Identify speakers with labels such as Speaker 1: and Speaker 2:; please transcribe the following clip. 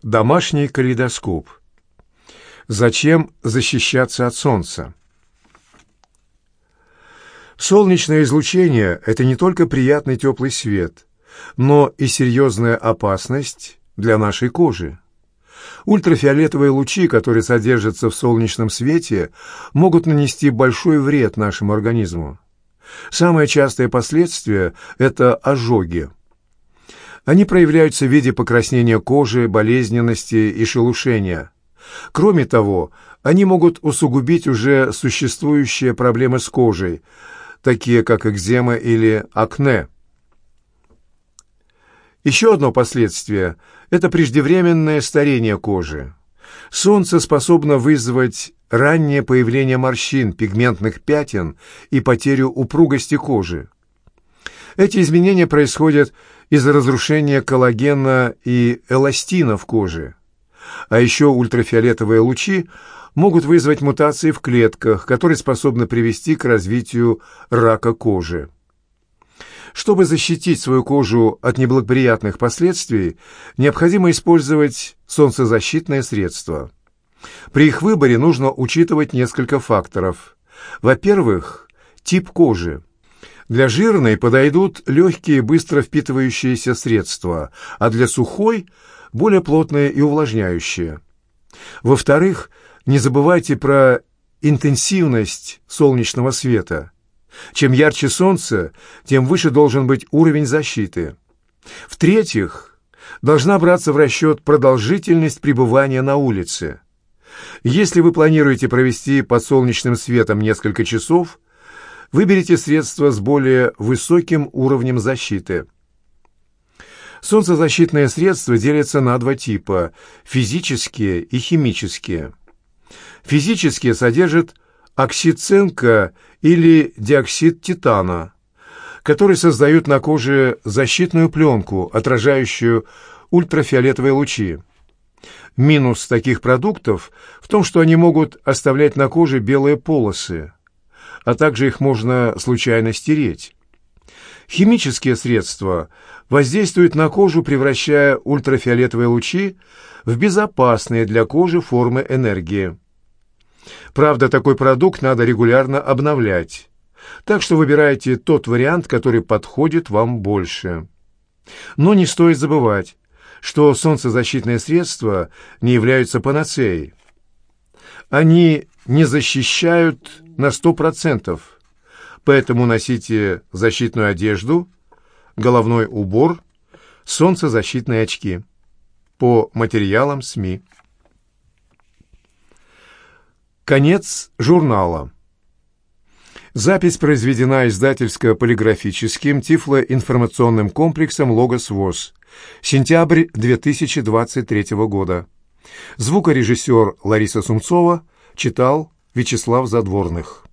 Speaker 1: Домашний калейдоскоп. Зачем защищаться от солнца? Солнечное излучение – это не только приятный теплый свет, но и серьезная опасность для нашей кожи. Ультрафиолетовые лучи, которые содержатся в солнечном свете, могут нанести большой вред нашему организму. Самое частое последствие – это ожоги. Они проявляются в виде покраснения кожи, болезненности и шелушения. Кроме того, они могут усугубить уже существующие проблемы с кожей, такие как экзема или акне. Еще одно последствие – это преждевременное старение кожи. Солнце способно вызвать раннее появление морщин, пигментных пятен и потерю упругости кожи. Эти изменения происходят из-за разрушения коллагена и эластина в коже. А еще ультрафиолетовые лучи могут вызвать мутации в клетках, которые способны привести к развитию рака кожи. Чтобы защитить свою кожу от неблагоприятных последствий, необходимо использовать солнцезащитные средства. При их выборе нужно учитывать несколько факторов. Во-первых, тип кожи. Для жирной подойдут легкие, быстро впитывающиеся средства, а для сухой – более плотные и увлажняющие. Во-вторых, не забывайте про интенсивность солнечного света. Чем ярче солнце, тем выше должен быть уровень защиты. В-третьих, должна браться в расчет продолжительность пребывания на улице. Если вы планируете провести под солнечным светом несколько часов, выберите средства с более высоким уровнем защиты. Солнцезащитные средства делятся на два типа – физические и химические. Физические содержат оксид цинка или диоксид титана, которые создают на коже защитную пленку, отражающую ультрафиолетовые лучи. Минус таких продуктов в том, что они могут оставлять на коже белые полосы, а также их можно случайно стереть. Химические средства воздействуют на кожу, превращая ультрафиолетовые лучи в безопасные для кожи формы энергии. Правда, такой продукт надо регулярно обновлять, так что выбирайте тот вариант, который подходит вам больше. Но не стоит забывать, что солнцезащитные средства не являются панацеей. Они не защищают на 100%, поэтому носите защитную одежду, головной убор, солнцезащитные очки. По материалам СМИ. Конец журнала. Запись произведена издательско-полиграфическим тифлоинформационным комплексом «Логос ВОС». Сентябрь 2023 года. Звукорежиссер Лариса Сумцова читал Вячеслав Задворных.